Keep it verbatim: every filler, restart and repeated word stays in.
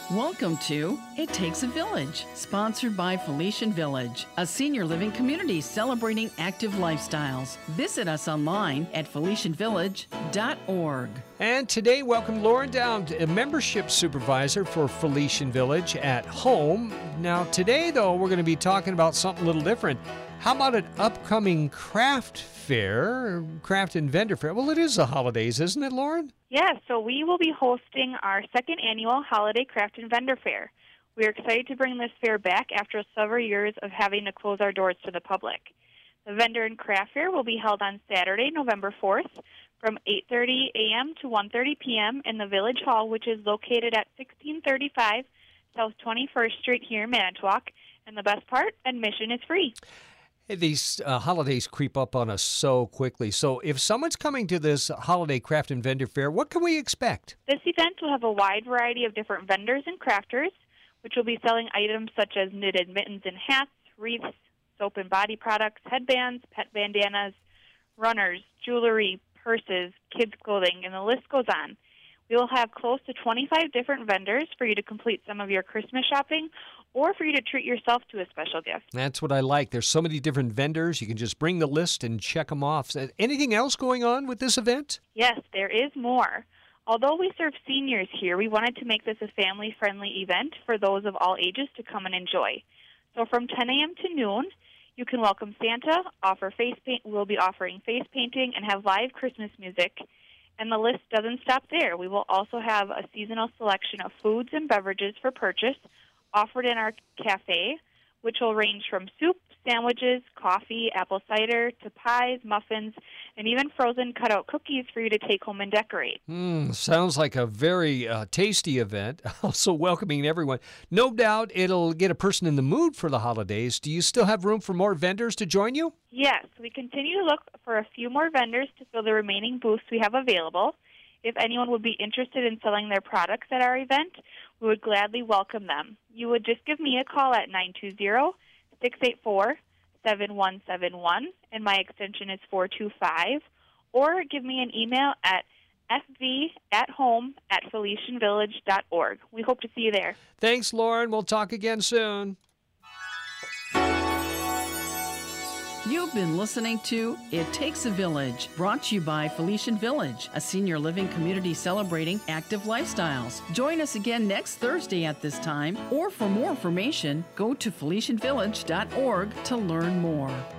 Welcome to It Takes a Village, sponsored by Felician Village, a senior living community celebrating active lifestyles. Visit us online at felician village dot org. And today, welcome Lauren Down, a membership supervisor for Felician Village at home. Now, today, though, we're going to be talking about something a little different. How about an upcoming craft fair, craft and vendor fair? Well, it is the holidays, isn't it, Lauren? Yes, so we will be hosting our second annual Holiday Craft and Vendor Fair. We are excited to bring this fair back after several years of having to close our doors to the public. The Vendor and Craft Fair will be held on Saturday, November fourth, from eight thirty a.m. to one thirty p.m. in the Village Hall, which is located at sixteen thirty-five South twenty-first Street here in Manitowoc. And the best part, admission is free. Hey, these uh, holidays creep up on us so quickly. So if someone's coming to this Holiday Craft and Vendor Fair, what can we expect? This event will have a wide variety of different vendors and crafters, which will be selling items such as knitted mittens and hats, wreaths, soap and body products, headbands, pet bandanas, runners, jewelry, purses, kids' clothing, and the list goes on. We will have close to twenty-five different vendors for you to complete some of your Christmas shopping or for you to treat yourself to a special gift. That's what I like. There's so many different vendors. You can just bring the list and check them off. Anything else going on with this event? Yes, there is more. Although we serve seniors here, we wanted to make this a family-friendly event for those of all ages to come and enjoy. So from ten a.m. to noon, you can welcome Santa, offer face paint. We'll be offering face painting and have live Christmas music. And the list doesn't stop there. We will also have a seasonal selection of foods and beverages for purchase offered in our cafe, which will range from soup, sandwiches, coffee, apple cider, to pies, muffins, and even frozen cutout cookies for you to take home and decorate. Mm, sounds like a very uh, tasty event, also welcoming everyone. No doubt it'll get a person in the mood for the holidays. Do you still have room for more vendors to join you? Yes, we continue to look for a few more vendors to fill the remaining booths we have available. If anyone would be interested in selling their products at our event, we would gladly welcome them. You would just give me a call at nine two zero, six eight four, seven one seven one, and my extension is four two five, or give me an email at f v at home at felician village dot org. We hope to see you there. Thanks, Lauren. We'll talk again soon. You've been listening to It Takes a Village, brought to you by Felician Village, a senior living community celebrating active lifestyles. Join us again next Thursday at this time, or for more information, go to felician village dot org to learn more.